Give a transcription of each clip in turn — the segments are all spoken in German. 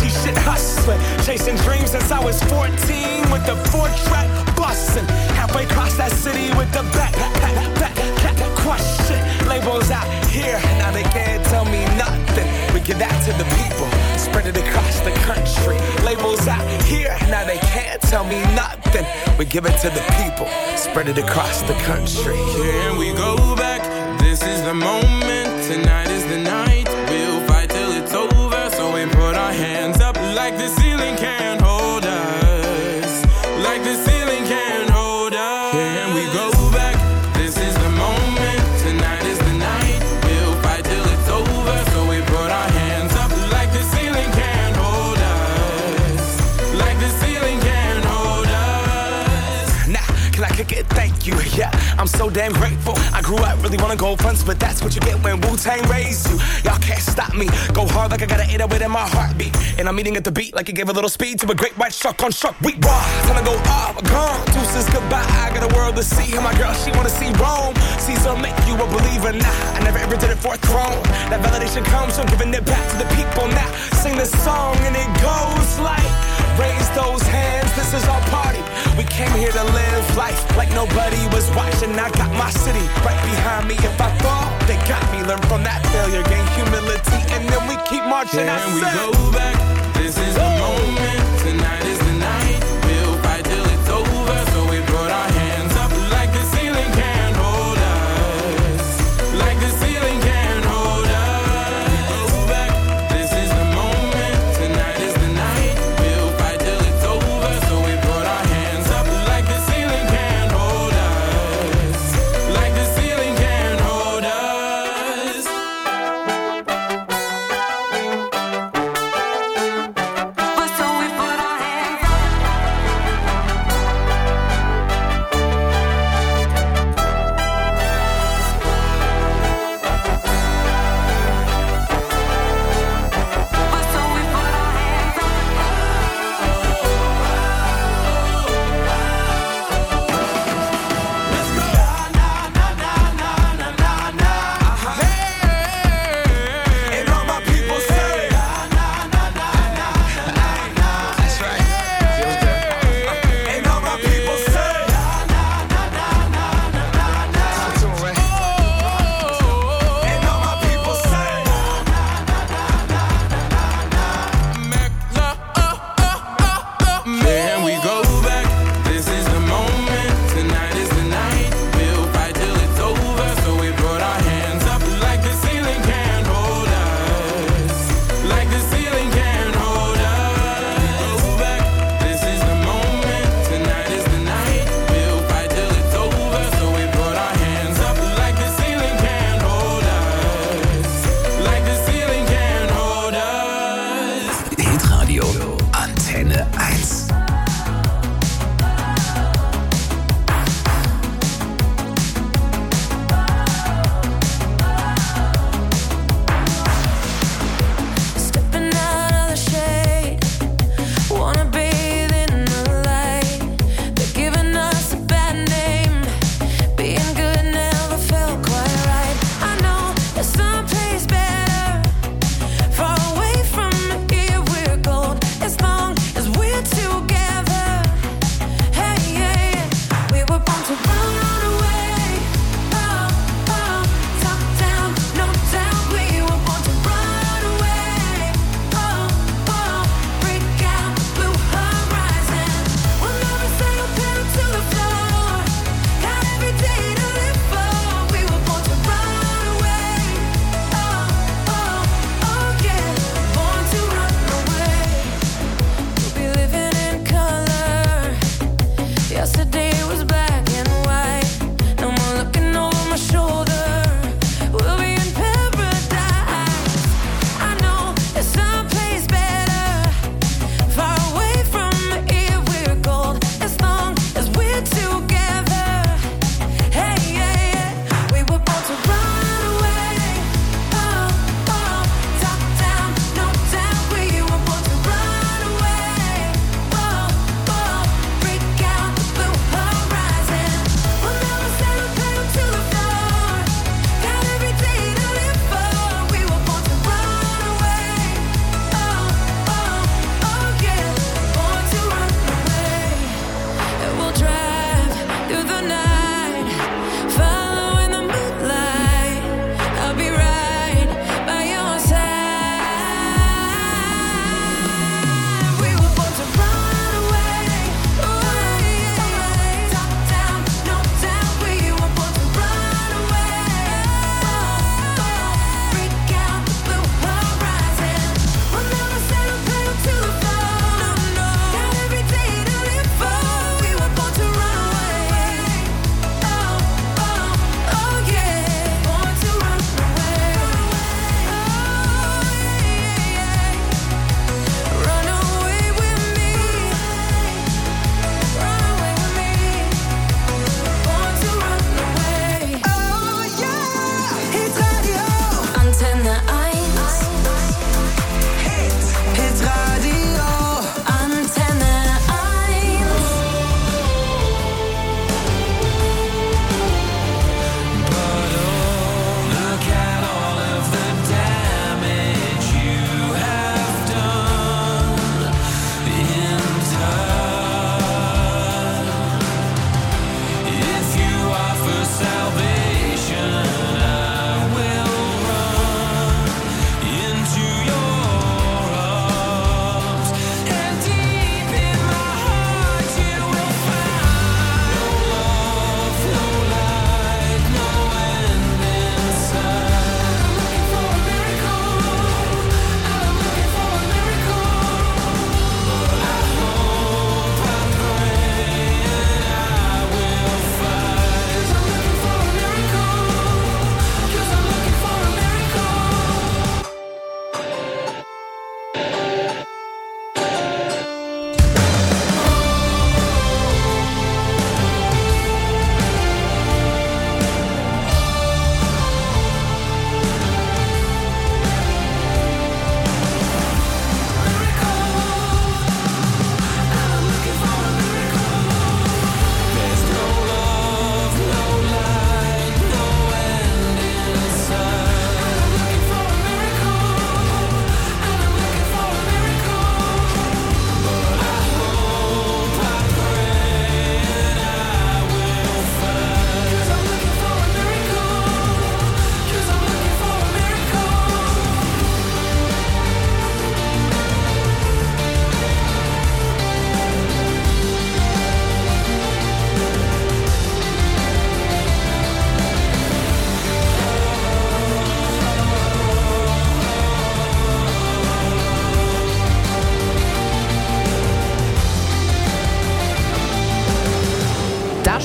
shit hustling. Chasing dreams since I was 14 with the 4-track bustin'. Halfway across that city with the back crush shit. Labels out here, now they can't tell me nothing. We give that to the people, spread it across the country. Labels out here, now they can't tell me nothing. We give it to the people, spread it across the country. Can we go back? This is the moment, tonight is the night. We'll fight till it's over, so we put our hands up like the ceiling can't hold us. Like the ceiling can't hold us. Can we go back? This is the moment, tonight is the night. We'll fight till it's over, so we put our hands up like the ceiling can't hold us. Like the ceiling can't hold us. Nah, can I kick it? Thank you, yeah. I'm so damn grateful. I grew up really wanna go fronts, but that's what you get when Wu-Tang raised you. Y'all can't stop me. Go hard like I got an 808 in my heartbeat. And I'm eating at the beat like it gave a little speed to a great white shark on shark. We raw. Time to go off, gone. Deuces goodbye. I got a world to see. And my girl, she wanna see Rome. Caesar make you a believer. Nah, I never ever did it for a throne. That validation comes from giving it back to the people. Now sing this song and it goes like, raise those hands, this is our party. We came here to live life like nobody was watching. I got my city right behind me. If I fall, they got me. Learn from that failure, gain humility, and then we keep marching. Can we go back? This is the moment, tonight is the night. We'll fight till it's over, so we put our hands up like the ceiling can't hold us. Like the ceiling can't hold us. We go back, this is the moment, tonight is the night. We'll fight till it's over, so we put our hands up like the ceiling can't hold us. Like the ceiling can't hold us.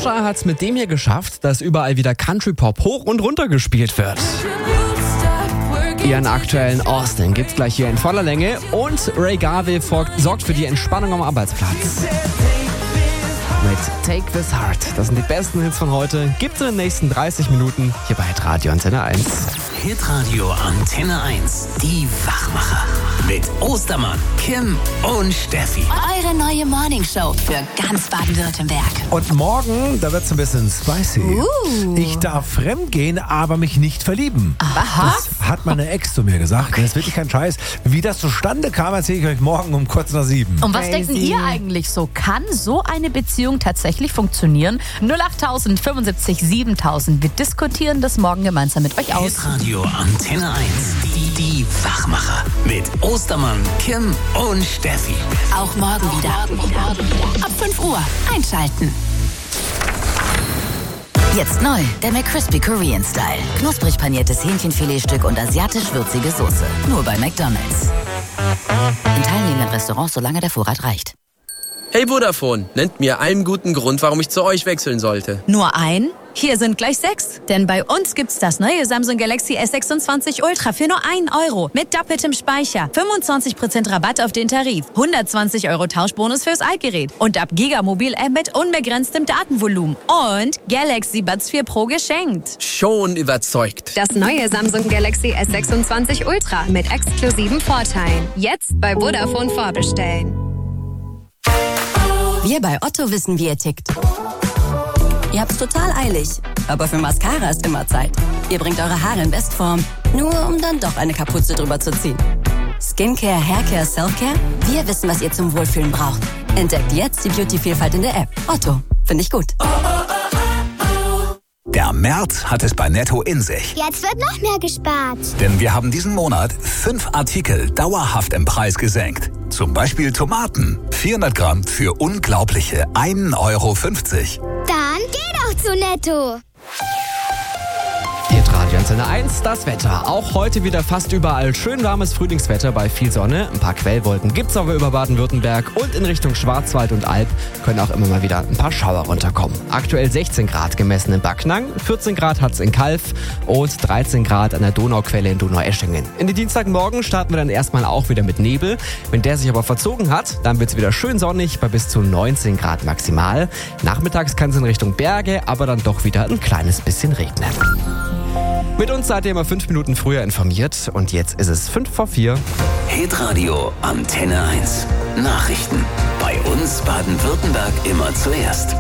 Kesha hat es mit dem hier geschafft, dass überall wieder Country-Pop hoch und runter gespielt wird. Ihren aktuellen Austin gibt's gleich hier in voller Länge und Ray Garvey sorgt für die Entspannung am Arbeitsplatz. Mit Take This Heart. Das sind die besten Hits von heute. Gibt's in den nächsten 30 Minuten hier bei Hitradio Antenne 1. Hitradio Antenne 1. Die Wachmacher. Mit Ostermann, Kim und Steffi. Eure neue Morningshow für ganz Baden-Württemberg. Und morgen, da wird's ein bisschen spicy. Ich darf fremdgehen, aber mich nicht verlieben. Aha. Das hat meine Ex zu mir gesagt. Das ist wirklich kein Scheiß. Wie das zustande kam, erzähle ich euch morgen um kurz nach 7. Und was denken ihr eigentlich so? Kann so eine Beziehung tatsächlich funktionieren? 08000 75 7000. Wir diskutieren das morgen gemeinsam mit euch aus. Hitradio Antenne 1. Die Wachmacher. Mit Ostermann, Kim und Steffi. Auch morgen wieder. Ab 5 Uhr einschalten. Jetzt neu, der McCrispy Korean Style. Knusprig paniertes Hähnchenfiletstück und asiatisch-würzige Soße. Nur bei McDonald's. In teilnehmenden Restaurants, solange der Vorrat reicht. Hey Vodafone, nennt mir einen guten Grund, warum ich zu euch wechseln sollte. Nur ein? Hier sind gleich 6. Denn bei uns gibt's das neue Samsung Galaxy S26 Ultra für nur 1 Euro. Mit doppeltem Speicher, 25% Rabatt auf den Tarif, 120 € Tauschbonus fürs Altgerät und ab Gigamobil-App mit unbegrenztem Datenvolumen. Und Galaxy Buds 4 Pro geschenkt. Schon überzeugt. Das neue Samsung Galaxy S26 Ultra mit exklusiven Vorteilen. Jetzt bei Vodafone vorbestellen. Wir bei Otto wissen, wie ihr tickt. Ihr habt's total eilig, aber für Mascara ist immer Zeit. Ihr bringt eure Haare in Bestform, nur um dann doch eine Kapuze drüber zu ziehen. Skincare, Haircare, Selfcare? Wir wissen, was ihr zum Wohlfühlen braucht. Entdeckt jetzt die Beauty-Vielfalt in der App. Otto, finde ich gut. Der März hat es bei Netto in sich. Jetzt wird noch mehr gespart. Denn wir haben diesen Monat 5 Artikel dauerhaft im Preis gesenkt. Zum Beispiel Tomaten. 400 Gramm für unglaubliche 1,50 €. Dann geh doch zu Netto. Hitradio Antenne 1, das Wetter. Auch heute wieder fast überall schön warmes Frühlingswetter bei viel Sonne. Ein paar Quellwolken gibt's aber über Baden-Württemberg und in Richtung Schwarzwald und Alb können auch immer mal wieder ein paar Schauer runterkommen. Aktuell 16 Grad gemessen in Backnang, 14 Grad hat's in Kalf und 13 Grad an der Donauquelle in Donaueschingen. In den Dienstagmorgen starten wir dann erstmal auch wieder mit Nebel. Wenn der sich aber verzogen hat, dann wird's wieder schön sonnig bei bis zu 19 Grad maximal. Nachmittags kann es in Richtung Berge, aber dann doch wieder ein kleines bisschen regnen. Mit uns seid ihr immer 5 Minuten früher informiert und jetzt ist es 5 vor 4. Hitradio Antenne 1. Nachrichten. Bei uns Baden-Württemberg immer zuerst.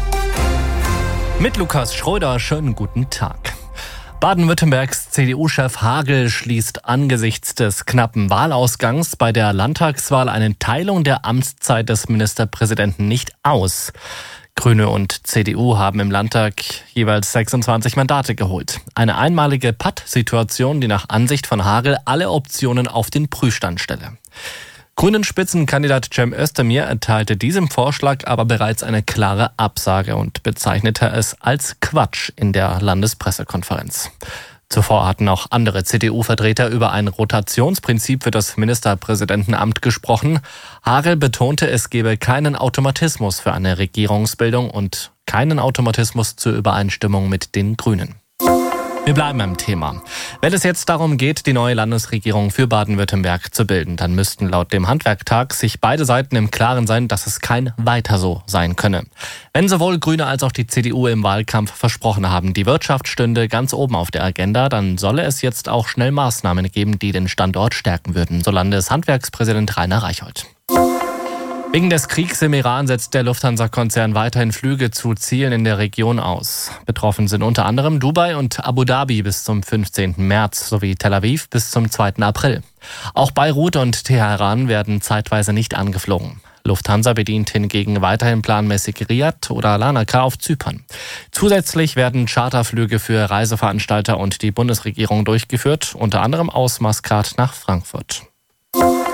Mit Lukas Schröder, schönen guten Tag. Baden-Württembergs CDU-Chef Hagel schließt angesichts des knappen Wahlausgangs bei der Landtagswahl eine Teilung der Amtszeit des Ministerpräsidenten nicht aus. Grüne und CDU haben im Landtag jeweils 26 Mandate geholt. Eine einmalige Pattsituation, die nach Ansicht von Hagel alle Optionen auf den Prüfstand stelle. Grünen-Spitzenkandidat Cem Özdemir erteilte diesem Vorschlag aber bereits eine klare Absage und bezeichnete es als Quatsch in der Landespressekonferenz. Zuvor hatten auch andere CDU-Vertreter über ein Rotationsprinzip für das Ministerpräsidentenamt gesprochen. Hagel betonte, es gebe keinen Automatismus für eine Regierungsbildung und keinen Automatismus zur Übereinstimmung mit den Grünen. Wir bleiben beim Thema. Wenn es jetzt darum geht, die neue Landesregierung für Baden-Württemberg zu bilden, dann müssten laut dem Handwerktag sich beide Seiten im Klaren sein, dass es kein Weiter so sein könne. Wenn sowohl Grüne als auch die CDU im Wahlkampf versprochen haben, die Wirtschaft stünde ganz oben auf der Agenda, dann solle es jetzt auch schnell Maßnahmen geben, die den Standort stärken würden, so Landeshandwerkspräsident Rainer Reichhold. Wegen des Kriegs im Iran setzt der Lufthansa-Konzern weiterhin Flüge zu Zielen in der Region aus. Betroffen sind unter anderem Dubai und Abu Dhabi bis zum 15. März sowie Tel Aviv bis zum 2. April. Auch Beirut und Teheran werden zeitweise nicht angeflogen. Lufthansa bedient hingegen weiterhin planmäßig Riyadh oder Larnaca auf Zypern. Zusätzlich werden Charterflüge für Reiseveranstalter und die Bundesregierung durchgeführt, unter anderem aus Maskat nach Frankfurt.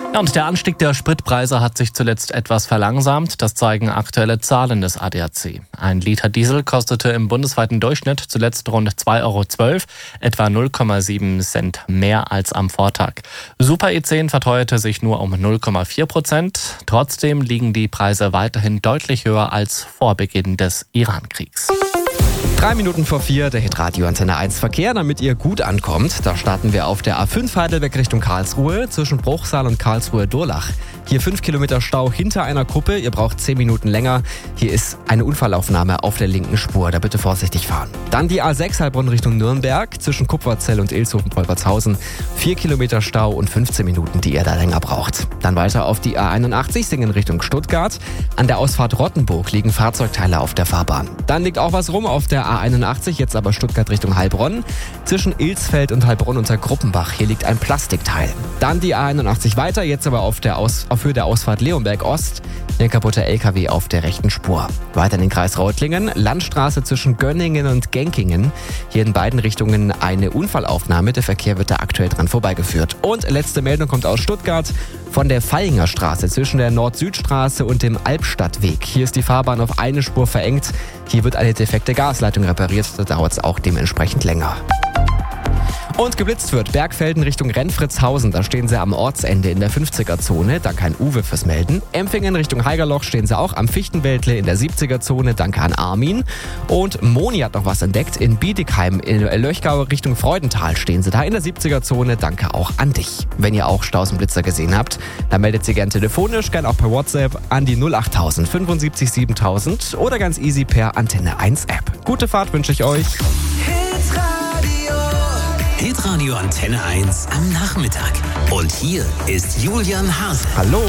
Ja, und der Anstieg der Spritpreise hat sich zuletzt etwas verlangsamt. Das zeigen aktuelle Zahlen des ADAC. Ein Liter Diesel kostete im bundesweiten Durchschnitt zuletzt rund 2,12 €, etwa 0,7 Cent mehr als am Vortag. Super E10 verteuerte sich nur um 0,4%. Trotzdem liegen die Preise weiterhin deutlich höher als vor Beginn des Iran-Kriegs. 3 Minuten vor 4, der Hitradio Antenne 1 Verkehr, damit ihr gut ankommt. Da starten wir auf der A5 Heidelberg Richtung Karlsruhe zwischen Bruchsal und Karlsruhe-Durlach. Hier 5 Kilometer Stau hinter einer Kuppe. Ihr braucht 10 Minuten länger. Hier ist eine Unfallaufnahme auf der linken Spur. Da bitte vorsichtig fahren. Dann die A6 Heilbronn Richtung Nürnberg zwischen Kupferzell und Ilshofen-Wolpertshausen. 4 Kilometer Stau und 15 Minuten, die ihr da länger braucht. Dann weiter auf die A81 Singen Richtung Stuttgart. An der Ausfahrt Rottenburg liegen Fahrzeugteile auf der Fahrbahn. Dann liegt auch was rum auf der A81, jetzt aber Stuttgart Richtung Heilbronn. Zwischen Ilsfeld und Heilbronn unter Gruppenbach. Hier liegt ein Plastikteil. Dann die A81 weiter, jetzt aber auf Höhe der Ausfahrt Leonberg Ost. Ein kaputter LKW auf der rechten Spur. Weiter in den Kreis Reutlingen, Landstraße zwischen Gönningen und Genkingen. Hier in beiden Richtungen eine Unfallaufnahme. Der Verkehr wird da aktuell dran vorbeigeführt. Und letzte Meldung kommt aus Stuttgart von der Vaillinger Straße zwischen der Nord-Süd-Straße und dem Albstadtweg. Hier ist die Fahrbahn auf eine Spur verengt. Hier wird eine defekte Gasleitung repariert. Da dauert es auch dementsprechend länger. Und geblitzt wird Bergfelden Richtung Renfritzhausen. Da stehen sie am Ortsende in der 50er-Zone. Danke an Uwe fürs Melden. Empfingen Richtung Haigerloch stehen sie auch am Fichtenwäldle in der 70er-Zone. Danke an Armin. Und Moni hat noch was entdeckt. In Bietigheim in Löchgau Richtung Freudenthal stehen sie da in der 70er-Zone. Danke auch an dich. Wenn ihr auch Staus und Blitzer gesehen habt, dann meldet sie gern telefonisch, gern auch per WhatsApp an die 08000 75 7000 oder ganz easy per Antenne 1 App. Gute Fahrt wünsche ich euch. Hitradio Antenne 1 am Nachmittag. Und hier ist Julian Hase. Hallo.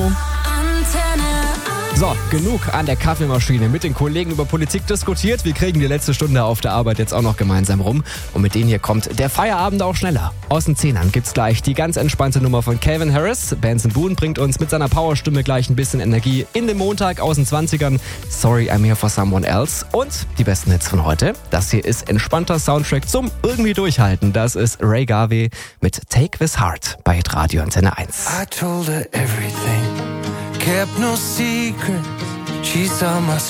So, genug an der Kaffeemaschine mit den Kollegen über Politik diskutiert. Wir kriegen die letzte Stunde auf der Arbeit jetzt auch noch gemeinsam rum. Und mit denen hier kommt der Feierabend auch schneller. Aus den Zehnern gibt's gleich die ganz entspannte Nummer von Calvin Harris. Benson Boone bringt uns mit seiner Powerstimme gleich ein bisschen Energie in den Montag aus den 20ern. Sorry, I'm here for someone else. Und die besten Hits von heute. Das hier ist entspannter Soundtrack zum irgendwie durchhalten. Das ist Ray Garvey mit Take This Heart bei Hitradio Antenne 1. I told her everything, kept no secret. She saw my